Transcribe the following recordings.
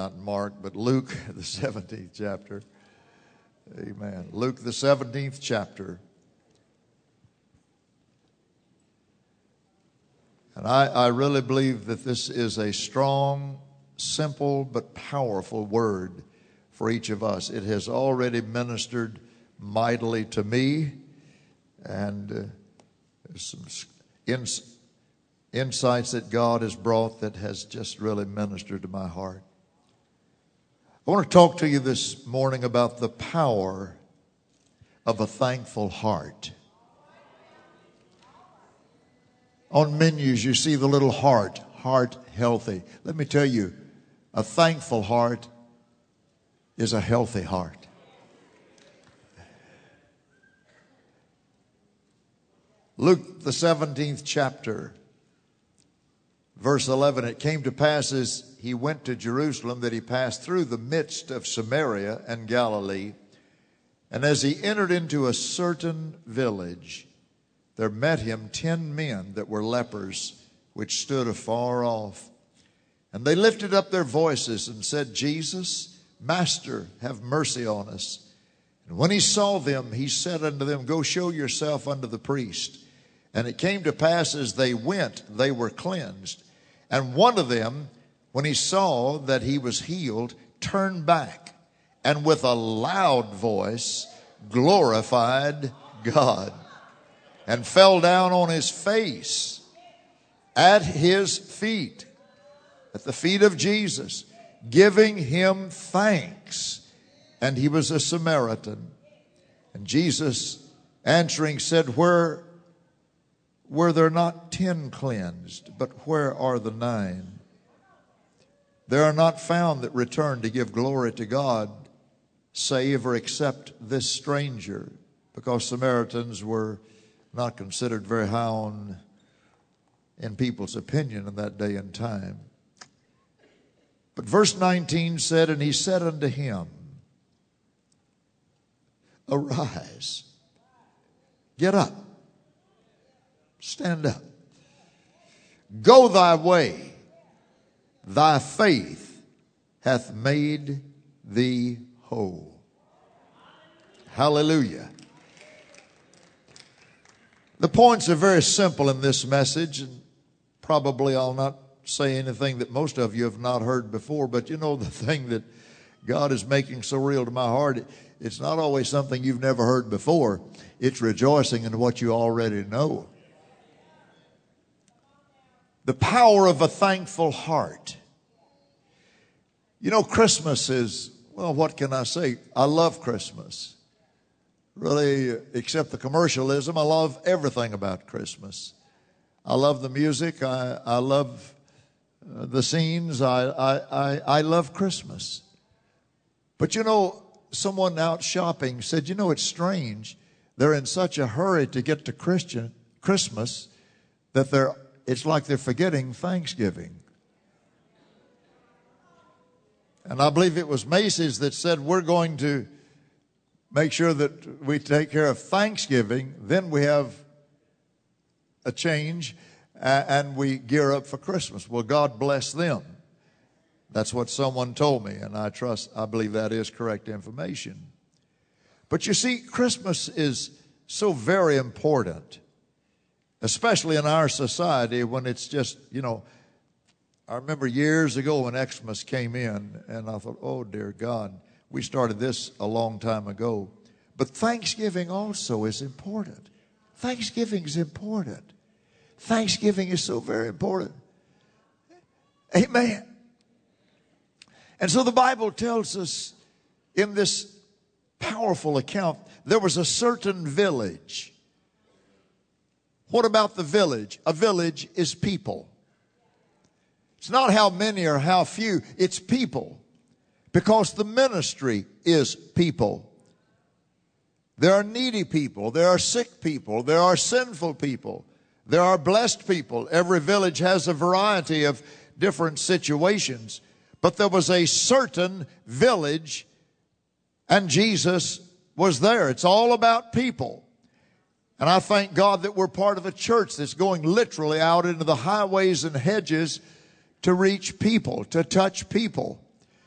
not Mark, but Luke, the 17th chapter. Amen. Luke, the 17th chapter. And I really believe that this is a strong, simple, but powerful word for each of us. It has already ministered mightily to me, and there's some insights that God has brought that has just really ministered to my heart. I want to talk to you this morning about the power of a thankful heart. On menus, you see the little heart healthy. Let me tell you, a thankful heart is a healthy heart. Luke, the 17th chapter, verse 11, it came to pass as he went to Jerusalem that he passed through the midst of Samaria and Galilee. And as he entered into a certain village, there met him 10 men that were lepers, which stood afar off. And they lifted up their voices and said, Jesus, Master, have mercy on us. And when he saw them, he said unto them, Go show yourself unto the priest. And it came to pass as they went, they were cleansed. And one of them, when he saw that he was healed, turned back, and with a loud voice glorified God, and fell down on his face at his feet, at the feet of Jesus, giving him thanks. And he was a Samaritan. And Jesus answering said, Were there not 10 cleansed? But where are the 9? There are not found that return to give glory to God, save or except this stranger. Because Samaritans were not considered very high in people's opinion in that day and time. But verse 19 said, And he said unto him, Arise, get up, stand up, go thy way, thy faith hath made thee whole. Hallelujah. The points are very simple in this message, and probably I'll not say anything that most of you have not heard before, but you know the thing that God is making so real to my heart, it's not always something you've never heard before. It's rejoicing in what you already know. The power of a thankful heart. You know, Christmas is, well, what can I say? I love Christmas. Really, except the commercialism, I love everything about Christmas. I love the music. I love the scenes. I love Christmas. But you know, someone out shopping said, you know, it's strange. They're in such a hurry to get to Christmas that it's like they're forgetting Thanksgiving. And I believe it was Macy's that said, we're going to make sure that we take care of Thanksgiving, then we have a change and we gear up for Christmas. Well, God bless them. That's what someone told me, and I believe that is correct information. But you see, Christmas is so very important, especially in our society when it's just, you know, I remember years ago when Xmas came in, and I thought, oh, dear God, we started this a long time ago. But Thanksgiving also is important. Thanksgiving is important. Thanksgiving is so very important. Amen. And so the Bible tells us in this powerful account, there was a certain village. What about the village? A village is people. It's not how many or how few, it's people. Because the ministry is people. There are needy people. There are sick people. There are sinful people. There are blessed people. Every village has a variety of different situations. But there was a certain village, and Jesus was there. It's all about people. And I thank God that we're part of a church that's going literally out into the highways and hedges to reach people, to touch people.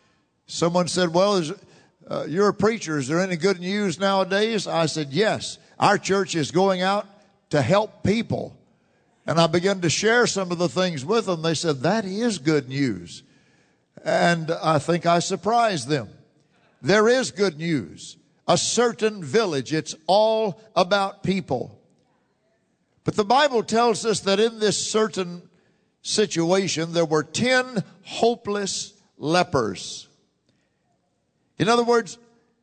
Someone said, well, you're a preacher. Is there any good news nowadays? I said, yes. Our church is going out to help people. And I began to share some of the things with them. They said, that is good news. And I think I surprised them. There is good news. A certain village. It's all about people. But the Bible tells us that in this certain situation, there were 10 hopeless lepers. In other words,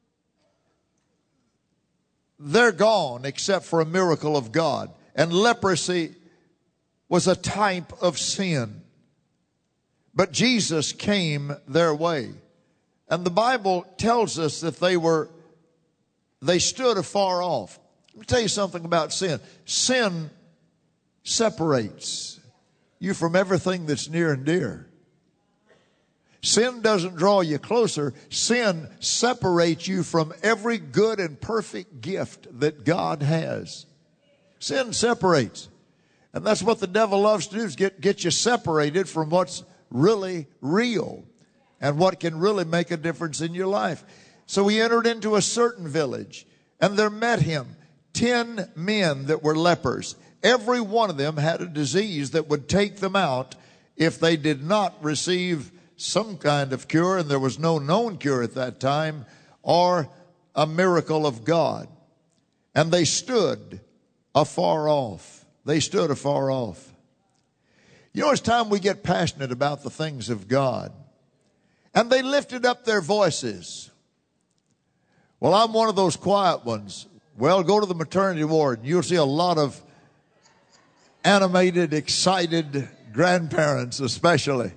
they're gone except for a miracle of God. And leprosy was a type of sin. But Jesus came their way. And the Bible tells us that they stood afar off. Let me tell you something about sin. Sin separates you from everything that's near and dear. Sin doesn't draw you closer. Sin separates you from every good and perfect gift that God has. Sin separates. And that's what the devil loves to do, is get you separated from what's really real and what can really make a difference in your life. So he entered into a certain village, and there met him 10 men that were lepers. Every one of them had a disease that would take them out if they did not receive some kind of cure, and there was no known cure at that time, or a miracle of God. And they stood afar off. They stood afar off. You know, it's time we get passionate about the things of God. And they lifted up their voices. Well, I'm one of those quiet ones. Well, go to the maternity ward and you'll see a lot of animated, excited grandparents especially.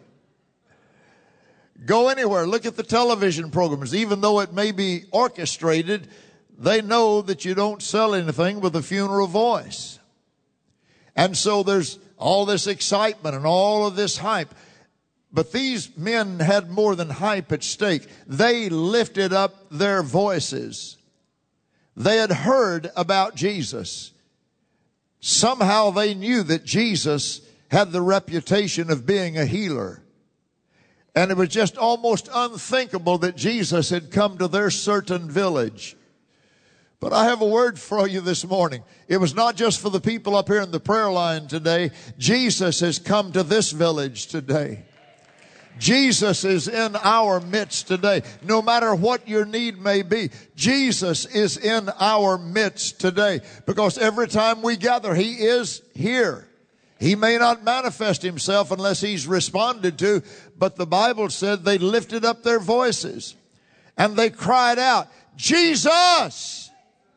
Go anywhere, look at the television programs. Even though it may be orchestrated, they know that you don't sell anything with a funeral voice. And so there's all this excitement and all of this hype. But these men had more than hype at stake. They lifted up their voices. They had heard about Jesus. Somehow they knew that Jesus had the reputation of being a healer. And it was just almost unthinkable that Jesus had come to their certain village. But I have a word for you this morning. It was not just for the people up here in the prayer line today. Jesus has come to this village today. Jesus is in our midst today. No matter what your need may be, Jesus is in our midst today. Because every time we gather, He is here. He may not manifest Himself unless He's responded to, but the Bible said they lifted up their voices and they cried out, Jesus,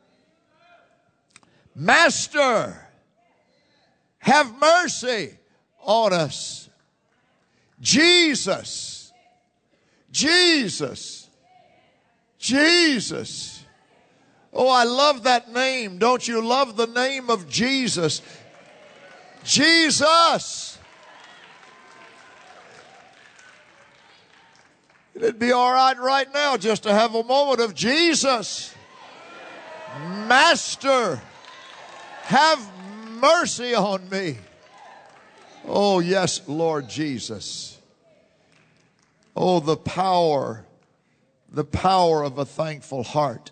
Master, have mercy on us. Jesus, Jesus, Jesus. Oh, I love that name. Don't you love the name of Jesus? Jesus. It'd be all right now just to have a moment of Jesus. Master, have mercy on me. Oh, yes, Lord Jesus. Oh, the power of a thankful heart.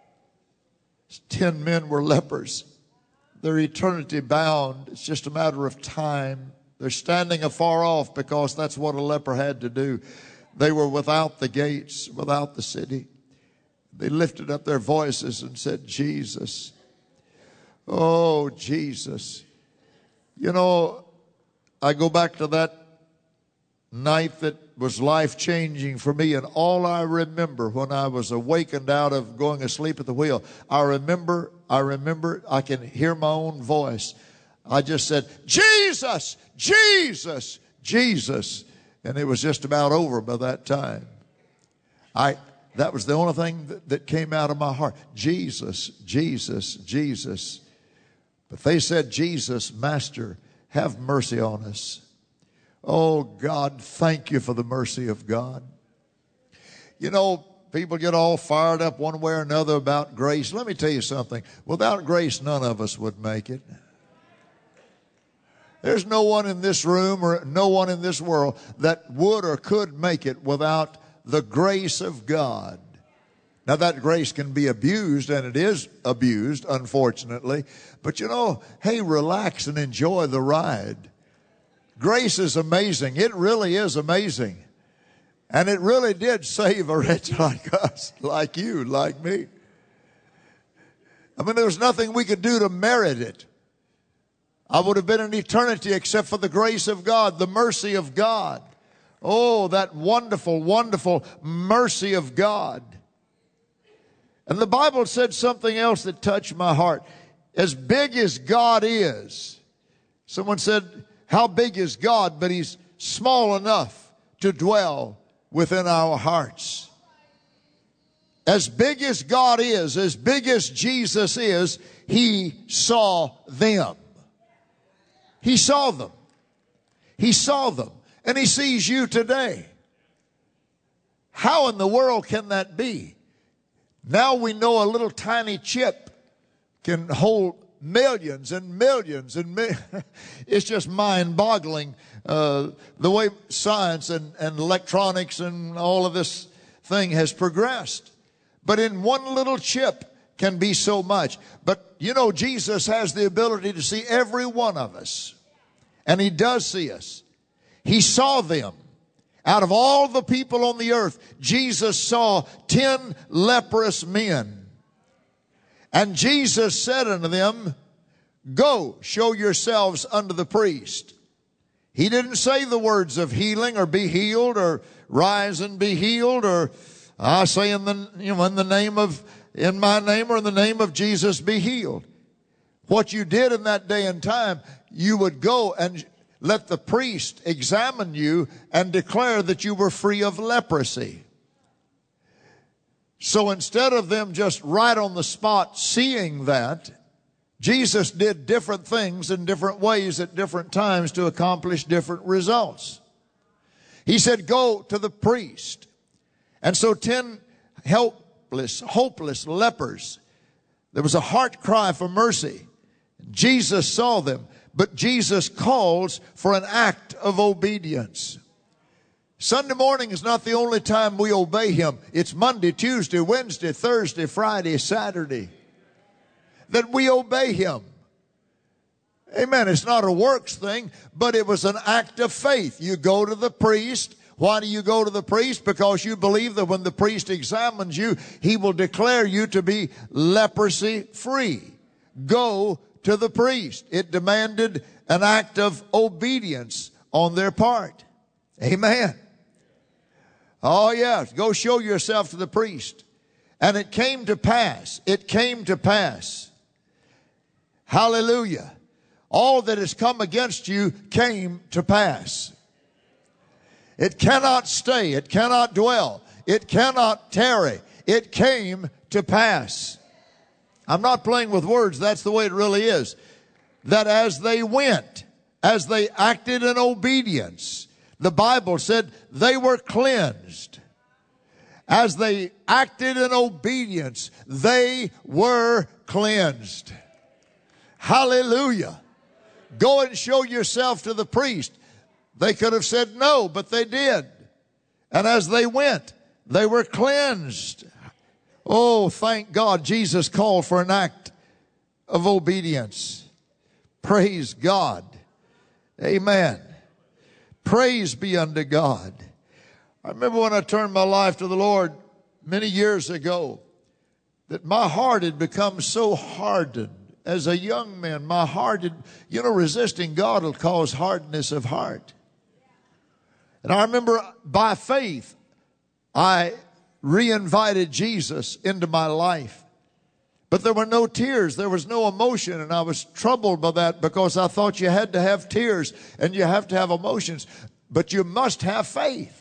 10 men were lepers. They're eternity bound. It's just a matter of time. They're standing afar off because that's what a leper had to do. They were without the gates, without the city. They lifted up their voices and said, Jesus. Oh, Jesus. You know, I go back to that night that was life-changing for me, and all I remember when I was awakened out of going asleep at the wheel, I remember I can hear my own voice. I just said, Jesus, Jesus, Jesus. And it was just about over by that time. That was the only thing that came out of my heart. Jesus, Jesus, Jesus. But they said, Jesus, Master, have mercy on us. Oh, God, thank you for the mercy of God. You know, people get all fired up one way or another about grace. Let me tell you something. Without grace, none of us would make it. There's no one in this room or no one in this world that would or could make it without the grace of God. Now that grace can be abused, and it is abused, unfortunately. But you know, hey, relax and enjoy the ride. Grace is amazing. It really is amazing. And it really did save a wretch like us, like you, like me. I mean, there was nothing we could do to merit it. I would have been in eternity except for the grace of God, the mercy of God. Oh, that wonderful, wonderful mercy of God. And the Bible said something else that touched my heart. As big as God is, someone said, how big is God? But He's small enough to dwell within our hearts. As big as God is, as big as Jesus is, He saw them. He saw them. He saw them. And He sees you today. How in the world can that be? Now we know a little tiny chip can hold millions and millions and it's just mind-boggling the way science and electronics and all of this thing has progressed. But in one little chip can be so much. But you know, Jesus has the ability to see every one of us. And He does see us. He saw them. Out of all the people on the earth, Jesus saw 10 leprous men. And Jesus said unto them, go, show yourselves unto the priest. He didn't say the words of healing or be healed or rise and be healed or I say in my name or in the name of Jesus be healed. What you did in that day and time, you would go and let the priest examine you and declare that you were free of leprosy. So instead of them just right on the spot seeing that, Jesus did different things in different ways at different times to accomplish different results. He said, go to the priest. And so 10 hopeless lepers, there was a heart cry for mercy. Jesus saw them, but Jesus calls for an act of obedience. Sunday morning is not the only time we obey Him. It's Monday, Tuesday, Wednesday, Thursday, Friday, Saturday that we obey Him. Amen. It's not a works thing, but it was an act of faith. You go to the priest. Why do you go to the priest? Because you believe that when the priest examines you, he will declare you to be leprosy free. Go to the priest. It demanded an act of obedience on their part. Amen. Oh yes, go show yourself to the priest. And it came to pass. It came to pass. Hallelujah. All that has come against you came to pass. It cannot stay. It cannot dwell. It cannot tarry. It came to pass. I'm not playing with words. That's the way it really is. That as they went, as they acted in obedience, the Bible said they were cleansed. As they acted in obedience, they were cleansed. Hallelujah. Go and show yourself to the priest. They could have said no, but they did. And as they went, they were cleansed. Oh, thank God Jesus called for an act of obedience. Praise God. Amen. Praise be unto God. I remember when I turned my life to the Lord many years ago, that my heart had become so hardened. As a young man, my heart had, resisting God will cause hardness of heart. And I remember by faith, I reinvited Jesus into my life. But there were no tears. There was no emotion. And I was troubled by that because I thought you had to have tears and you have to have emotions. But you must have faith.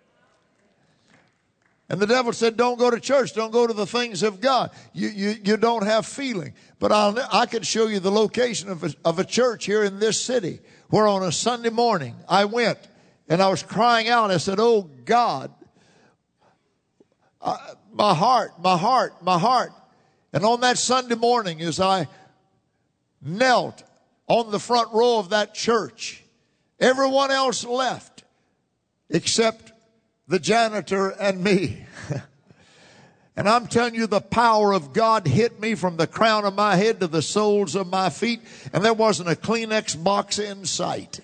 And the devil said, don't go to church. Don't go to the things of God. You don't have feeling. But I could show you the location of a church here in this city where on a Sunday morning I went and I was crying out. I said, oh God, my heart. And on that Sunday morning as I knelt on the front row of that church, everyone else left except the janitor, and me. And I'm telling you, the power of God hit me from the crown of my head to the soles of my feet, and there wasn't a Kleenex box in sight.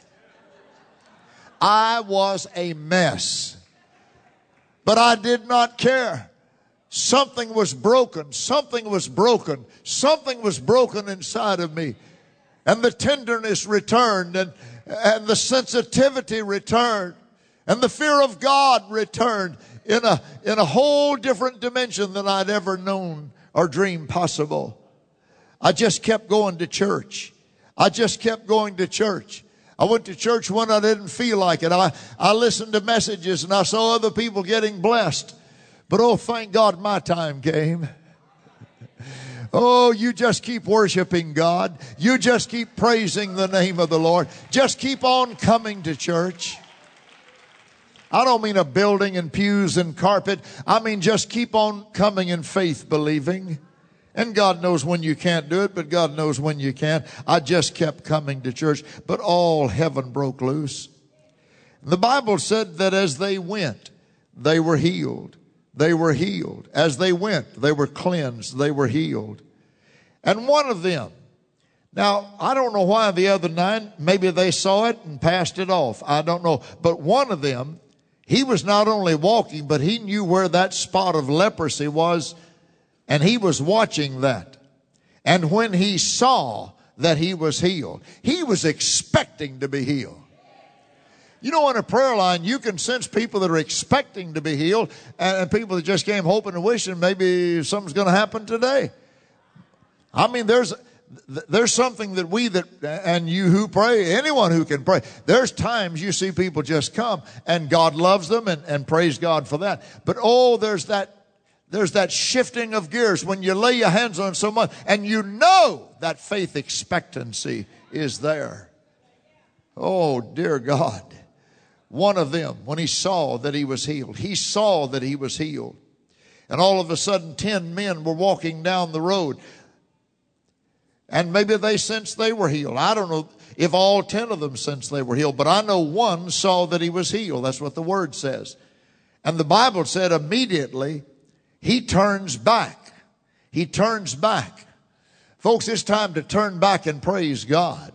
I was a mess. But I did not care. Something was broken. Something was broken. Something was broken inside of me. And the tenderness returned, and the sensitivity returned, and the fear of God returned in a whole different dimension than I'd ever known or dreamed possible. I just kept going to church. I just kept going to church. I went to church when I didn't feel like it. I listened to messages and I saw other people getting blessed. But oh, thank God my time came. Oh, you just keep worshiping God. You just keep praising the name of the Lord. Just keep on coming to church. I don't mean a building and pews and carpet. I mean just keep on coming in faith believing. And God knows when you can't do it, but God knows when you can. I just kept coming to church, but all heaven broke loose. The Bible said that as they went, they were healed. They were healed. As they went, they were cleansed. They were healed. And one of them, now I don't know why the other 9, maybe they saw it and passed it off. I don't know. But one of them, he was not only walking, but he knew where that spot of leprosy was. And he was watching that. And when he saw that he was healed, he was expecting to be healed. You know, in a prayer line, you can sense people that are expecting to be healed and people that just came hoping and wishing maybe something's going to happen today. I mean, there's something that and you who pray, anyone who can pray, there's times you see people just come and God loves them and praise God for that. But oh, there's that shifting of gears when you lay your hands on someone and you know that faith expectancy is there. Oh, dear God. One of them, when he saw that he was healed, he saw that he was healed. And all of a sudden, 10 men were walking down the road. And maybe they sensed they were healed. I don't know if all 10 of them sensed they were healed, but I know one saw that he was healed. That's what the word says. And the Bible said immediately, he turns back. He turns back. Folks, it's time to turn back and praise God.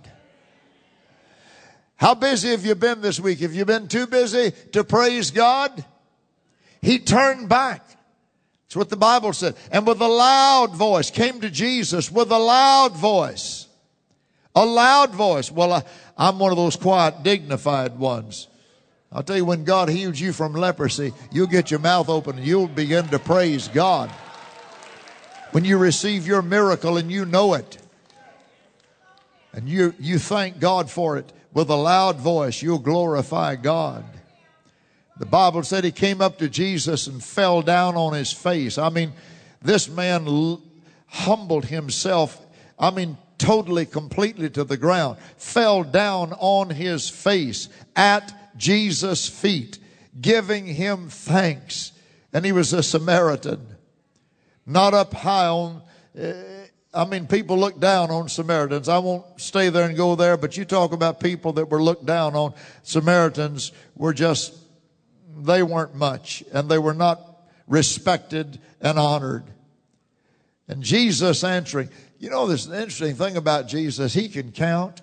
How busy have you been this week? Have you been too busy to praise God? He turned back. That's what the Bible said. And with a loud voice, came to Jesus with a loud voice. A loud voice. Well, I'm one of those quiet, dignified ones. I'll tell you, when God heals you from leprosy, you'll get your mouth open and you'll begin to praise God. When you receive your miracle and you know it, and you thank God for it, with a loud voice, you'll glorify God. The Bible said he came up to Jesus and fell down on his face. I mean, this man humbled himself. I mean, totally, completely to the ground. Fell down on his face at Jesus' feet, giving him thanks. And he was a Samaritan. Not up high on... people look down on Samaritans. I won't stay there and go there, but you talk about people that were looked down on. Samaritans were they weren't much, and they were not respected and honored. And Jesus answering, you know, there's an interesting thing about Jesus. He can count.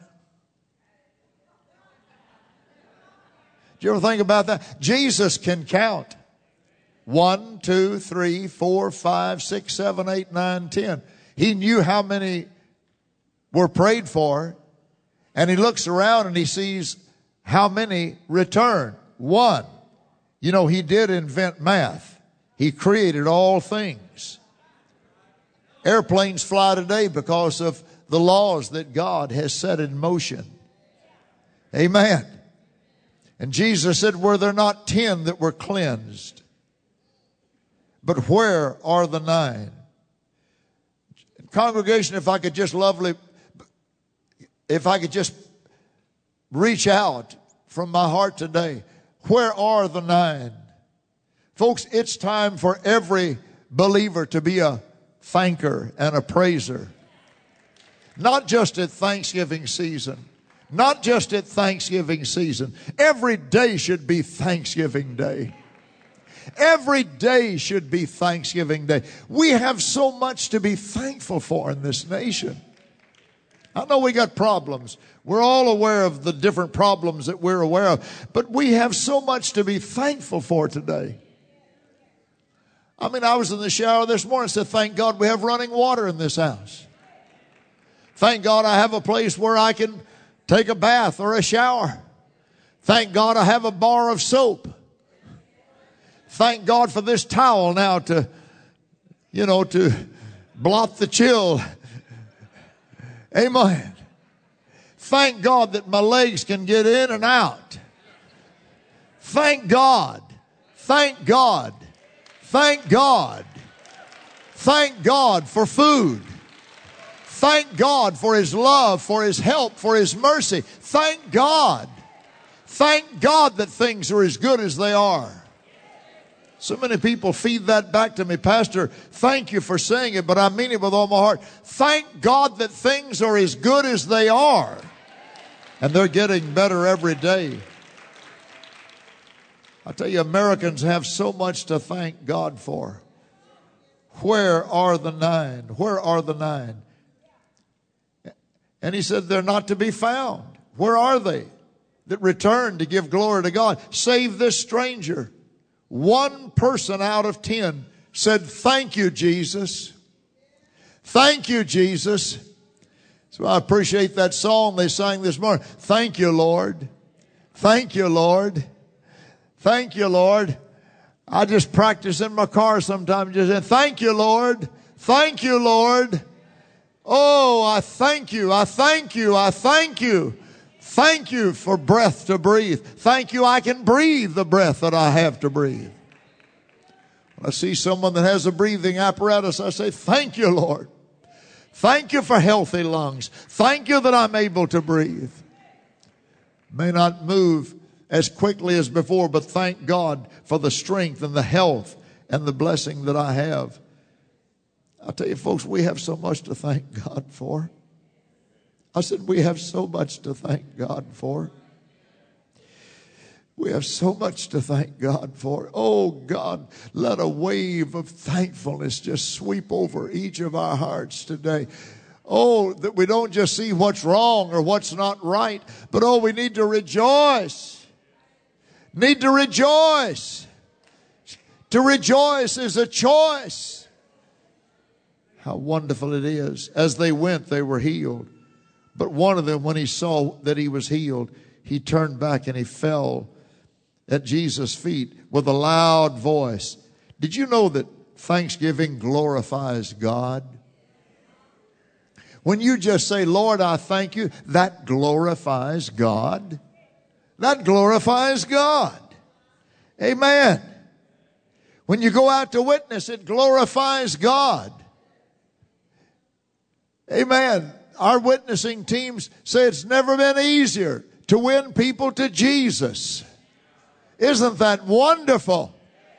Do you ever think about that? Jesus can count. 1, 2, 3, 4, 5, 6, 7, 8, 9, 10. He knew how many were prayed for, and he looks around and he sees how many return. 1. You know, he did invent math. He created all things. Airplanes fly today because of the laws that God has set in motion. Amen. And Jesus said, were there not 10 that were cleansed? But where are the 9? Congregation, if I could just reach out from my heart today, where are the 9? Folks, it's time for every believer to be a thanker and a praiser. Not just at Thanksgiving season. Not just at Thanksgiving season. Every day should be Thanksgiving Day. Every day should be Thanksgiving Day. We have so much to be thankful for in this nation. I know we got problems. We're all aware of the different problems that we're aware of. But we have so much to be thankful for today. I mean, I was in the shower this morning and said, thank God we have running water in this house. Thank God I have a place where I can take a bath or a shower. Thank God I have a bar of soap. Thank God for this towel now to blot the chill. Amen. Thank God that my legs can get in and out. Thank God. Thank God. Thank God. Thank God for food. Thank God for His love, for His help, for His mercy. Thank God. Thank God that things are as good as they are. So many people feed that back to me. Pastor, thank you for saying it, but I mean it with all my heart. Thank God that things are as good as they are. And they're getting better every day. I tell you, Americans have so much to thank God for. Where are the 9? Where are the 9? And He said they're not to be found. Where are they that return to give glory to God? Save this stranger. 1 person out of 10 said, thank you, Jesus. Thank you, Jesus. So I appreciate that song they sang this morning. Thank you, Lord. Thank you, Lord. Thank you, Lord. I just practice in my car sometimes. Just saying, thank you, Lord. Thank you, Lord. Oh, I thank you. I thank you. I thank you. Thank you for breath to breathe. Thank you I can breathe the breath that I have to breathe. When I see someone that has a breathing apparatus, I say, thank you, Lord. Thank you for healthy lungs. Thank you that I'm able to breathe. May not move as quickly as before, but thank God for the strength and the health and the blessing that I have. I tell you, folks, we have so much to thank God for. I said, we have so much to thank God for. We have so much to thank God for. Oh, God, let a wave of thankfulness just sweep over each of our hearts today. Oh, that we don't just see what's wrong or what's not right, but oh, we need to rejoice. Need to rejoice. To rejoice is a choice. How wonderful it is. As they went, they were healed. But one of them, when he saw that he was healed, he turned back and he fell at Jesus' feet with a loud voice. Did you know that thanksgiving glorifies God? When you just say, Lord, I thank you, that glorifies God. That glorifies God. Amen. When you go out to witness, it glorifies God. Amen. Our witnessing teams say it's never been easier to win people to Jesus. Isn't that wonderful?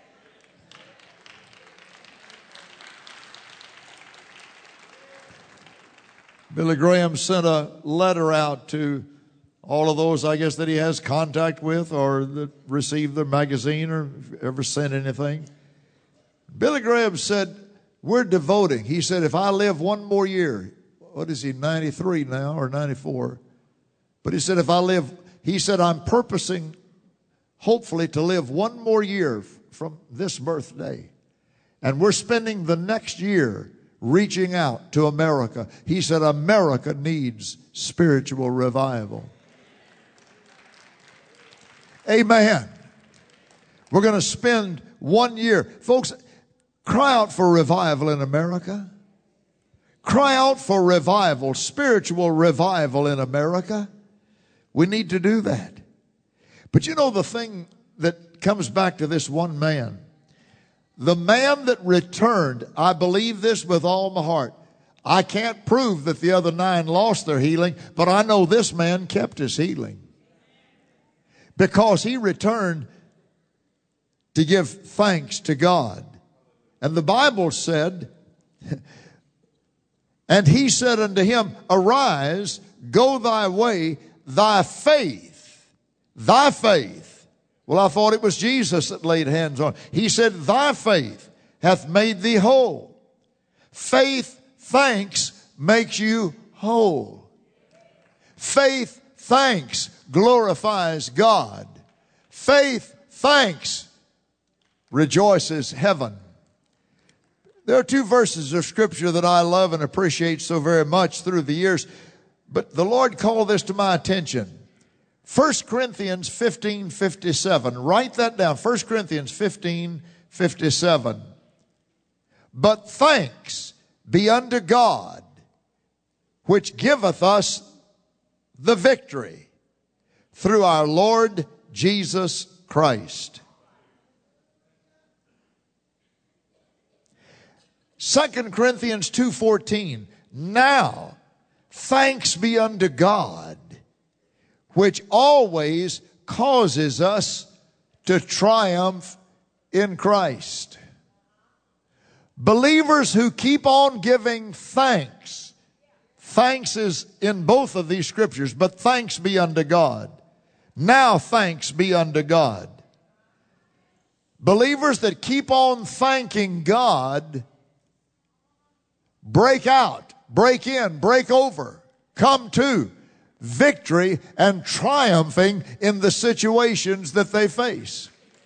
Billy Graham sent a letter out to all of those, I guess, that he has contact with or that received their magazine or ever sent anything. Billy Graham said, we're devoting. He said, if I live one more year, what is he, 93 now or 94? But he said, if I live, he said, I'm purposing, hopefully, to live one more year from this birthday. And we're spending the next year reaching out to America. He said, America needs spiritual revival. Amen. We're going to spend 1 year. Folks, cry out for revival in America. Cry out for revival, spiritual revival in America. We need to do that. But you know the thing that comes back to this one man. The man that returned, I believe this with all my heart. I can't prove that the other 9 lost their healing, but I know this man kept his healing. Because he returned to give thanks to God. And the Bible said, and he said unto him, arise, go thy way, thy faith. Well, I thought it was Jesus that laid hands on. He said, thy faith hath made thee whole. Faith, thanks, makes you whole. Faith, thanks, glorifies God. Faith, thanks, rejoices heaven. There are two verses of Scripture that I love and appreciate so very much through the years, but the Lord called this to my attention. 1 Corinthians 15:57. Write that down. 1 Corinthians 15:57. But thanks be unto God, which giveth us the victory through our Lord Jesus Christ. 2 Corinthians 2:14. Now, thanks be unto God, which always causes us to triumph in Christ. Believers who keep on giving thanks. Thanks is in both of these scriptures, but thanks be unto God. Now thanks be unto God. Believers that keep on thanking God break out, break in, break over, come to victory and triumphing in the situations that they face.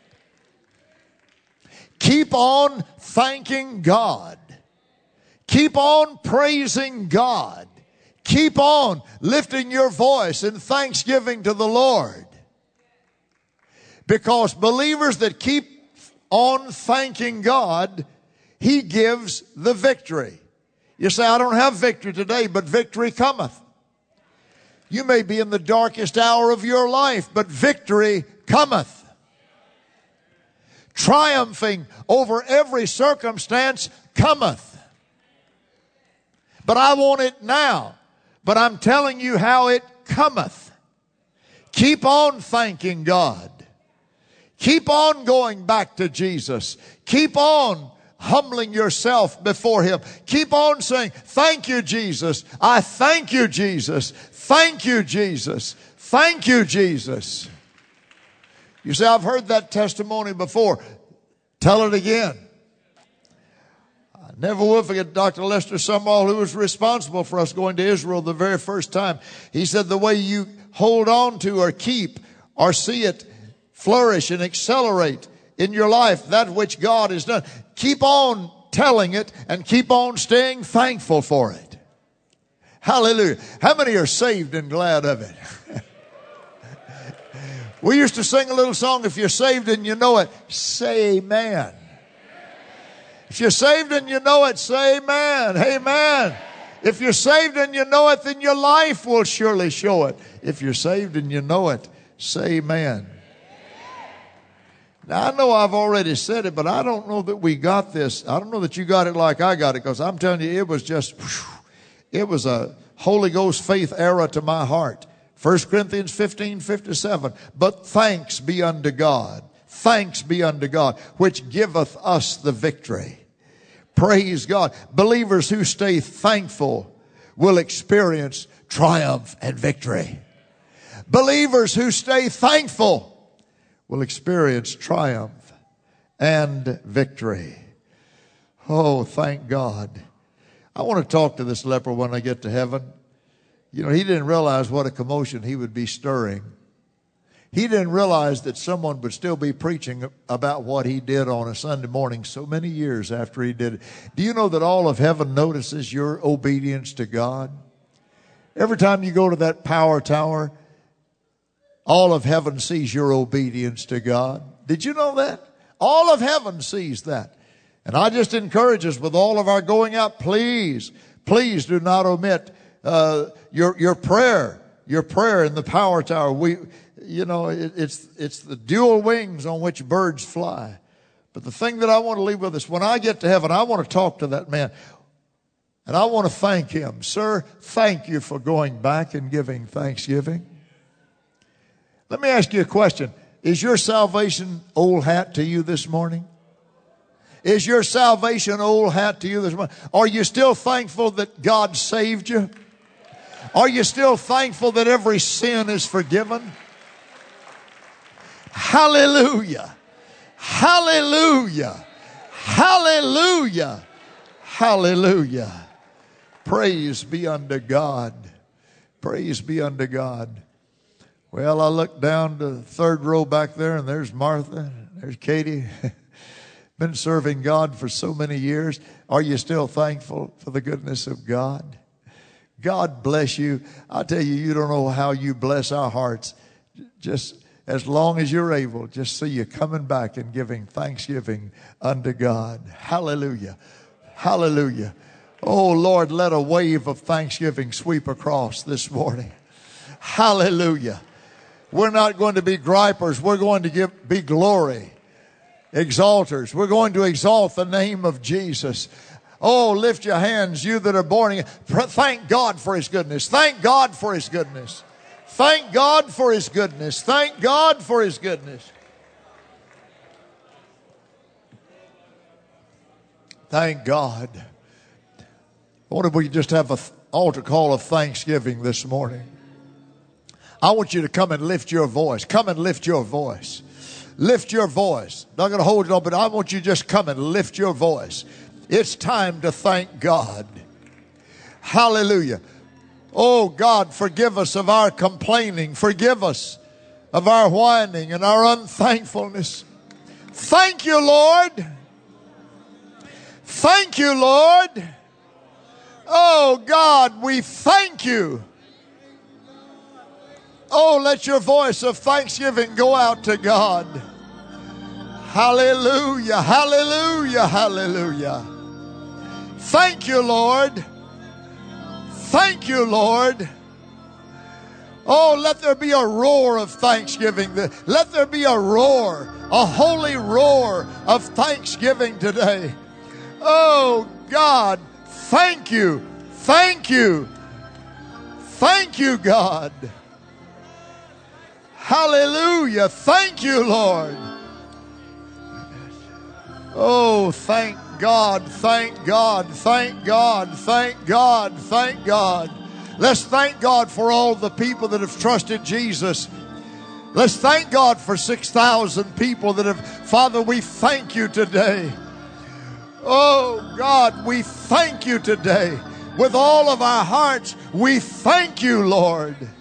Keep on thanking God. Keep on praising God. Keep on lifting your voice in thanksgiving to the Lord. Because believers that keep on thanking God, He gives the victory. You say, I don't have victory today, but victory cometh. You may be in the darkest hour of your life, but victory cometh. Triumphing over every circumstance cometh. But I want it now. But I'm telling you how it cometh. Keep on thanking God. Keep on going back to Jesus. Keep on humbling yourself before Him. Keep on saying, thank you, Jesus. I thank you, Jesus. Thank you, Jesus. Thank you, Jesus. You say, I've heard that testimony before. Tell it again. I never will forget Dr. Lester Sumrall, who was responsible for us going to Israel the very first time. He said the way you hold on to or keep or see it flourish and accelerate in your life, that which God has done, keep on telling it and keep on staying thankful for it. Hallelujah. How many are saved and glad of it? We used to sing a little song, if you're saved and you know it, say amen. If you're saved and you know it, say amen. Amen. If you're saved and you know it, then your life will surely show it. If you're saved and you know it, say amen. Now, I know I've already said it, but I don't know that we got this. I don't know that you got it like I got it, because I'm telling you, it was just, it was a Holy Ghost faith era to my heart. 1 Corinthians 15:57. But thanks be unto God. Thanks be unto God, which giveth us the victory. Praise God. Believers who stay thankful will experience triumph and victory. Believers who stay thankful will experience triumph and victory. Oh, thank God. I want to talk to this leper when I get to heaven. You know, he didn't realize what a commotion he would be stirring. He didn't realize that someone would still be preaching about what he did on a Sunday morning so many years after he did it. Do you know that all of heaven notices your obedience to God? Every time you go to that power tower, all of heaven sees your obedience to God. Did you know that? All of heaven sees that. And I just encourage us with all of our going out, please do not omit your prayer in the power tower. It's the dual wings on which birds fly. But the thing that I want to leave with us, when I get to heaven, I want to talk to that man. And I want to thank him. Sir, thank you for going back and giving thanksgiving. Let me ask you a question. Is your salvation old hat to you this morning? Is your salvation old hat to you this morning? Are you still thankful that God saved you? Are you still thankful that every sin is forgiven? Hallelujah. Hallelujah. Hallelujah. Hallelujah. Praise be unto God. Praise be unto God. Well, I look down to the third row back there, and there's Martha. There's Katie. Been serving God for so many years. Are you still thankful for the goodness of God? God bless you. I tell you, you don't know how you bless our hearts. Just as long as you're able, just see you coming back and giving thanksgiving unto God. Hallelujah. Hallelujah. Oh, Lord, let a wave of thanksgiving sweep across this morning. Hallelujah. We're not going to be gripers. We're going to be glory exalters. We're going to exalt the name of Jesus. Oh, lift your hands, you that are born again. Thank God for His goodness. Thank God for His goodness. Thank God for His goodness. Thank God for His goodness. Thank God. What if we just have an altar call of thanksgiving this morning? I want you to come and lift your voice. Come and lift your voice. Lift your voice. Not going to hold it on, but I want you to just come and lift your voice. It's time to thank God. Hallelujah. Oh God, forgive us of our complaining. Forgive us of our whining and our unthankfulness. Thank you, Lord. Thank you, Lord. Oh God, we thank you. Oh, let your voice of thanksgiving go out to God. Hallelujah, hallelujah, hallelujah. Thank you, Lord. Thank you, Lord. Oh, let there be a roar of thanksgiving. Let there be a roar, a holy roar of thanksgiving today. Oh, God, thank you. Thank you. Thank you, God. Hallelujah. Thank you, Lord. Oh, thank God, thank God, thank God, thank God, thank God. Let's thank God for all the people that have trusted Jesus. Let's thank God for 6,000 people that have. Father, we thank you today. Oh, God, we thank you today. With all of our hearts, we thank you, Lord.